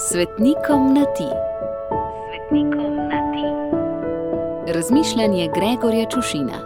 Svetnikom na ti. Svetnikom na ti. Razmišljanje Gregorja Čušina.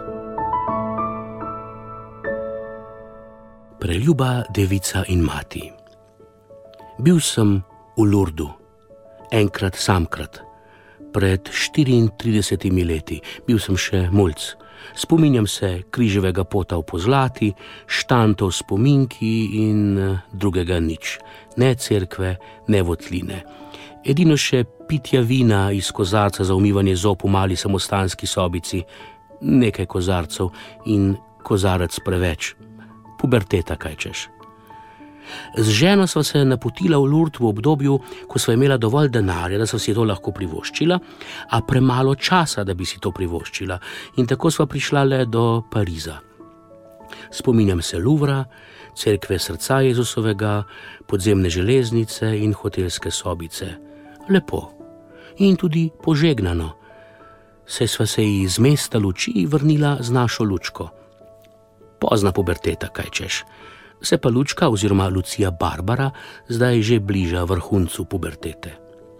Preljuba devica in mati. Bil sem v Lurdu, enkrat samkrat, pred 34 leti. Bil sem še mulc. Spominjam se križevega pota v Pozlati, štantov spominki in drugega nič. Ne cerkve, ne votline. Edino še pitja vina iz kozarca za umivanje zob v mali samostanski sobici, nekaj kozarcev in kozarec preveč. Puberteta, kaj češ. Z ženo sva se napotila v Lurd v obdobju, ko sva imela dovolj denarja, da sva si to lahko privoščila, a premalo časa, da bi si to privoščila, in tako sva prišla le do Pariza. Spominjam se Louvra, cerkve srca Jezusovega, podzemne železnice in hotelske sobice. Lepo in tudi požegnano, saj sva se iz mesta luči vrnila z našo lučko. Pozna puberteta, kaj češ. Se pa Lučka oziroma Lucija Barbara zdaj že bliža vrhuncu pubertete.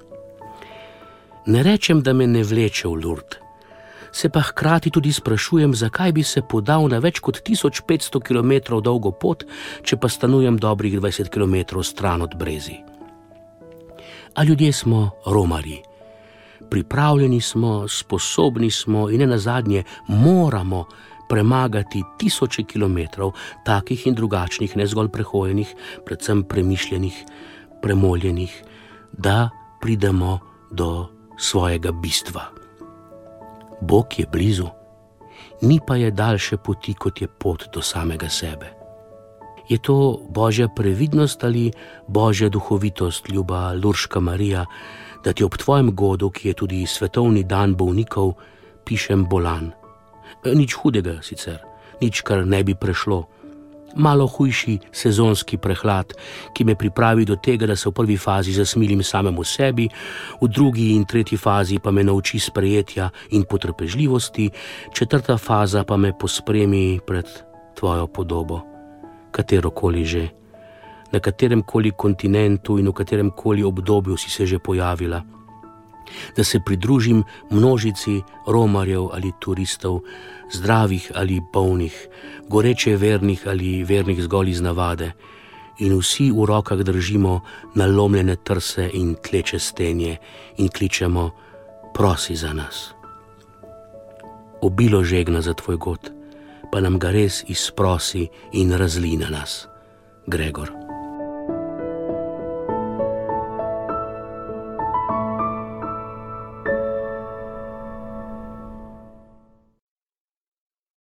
Ne rečem, da me ne vleče v Lurd, se pa hkrati tudi sprašujem, zakaj bi se podal na več kot 1500 km dolgo pot, če pa stanujem dobrih 20 km stran od Brezi. A ljudje smo romarji. Pripravljeni smo, sposobni smo in nenazadnje moramo premagati tisoče kilometrov, takih in drugačnih, ne zgolj prehojenih, predvsem premišljenih, premoljenih, da pridemo do svojega bistva. Bog je blizu, ni pa je daljše poti, kot je pot do samega sebe. Je to Božja previdnost ali Božja duhovitost, ljuba Lurška Marija, da ti ob tvojem godu, ki je tudi svetovni dan bolnikov, pišem bolan. Nič hudega sicer, nič, kar ne bi prešlo. Malo hujši sezonski prehlad, ki me pripravi do tega, da se v prvi fazi zasmilim samemu sebi, v drugi in tretji fazi pa me nauči sprejetja in potrpežljivosti, četrta faza pa me pospremi pred tvojo podobo, katerokoli že, na kateremkoli kontinentu in v kateremkoli obdobju si se že pojavila. Da se pridružim množici romarjev ali turistov, zdravih ali bolnih, goreče vernih ali vernih zgolj iz navade, in vsi v rokah držimo nalomljene trse in tleče stenje in kličemo: prosi za nas. Obilo žegna za tvoj god, pa nam ga res izprosi in razli na nas. Gregor.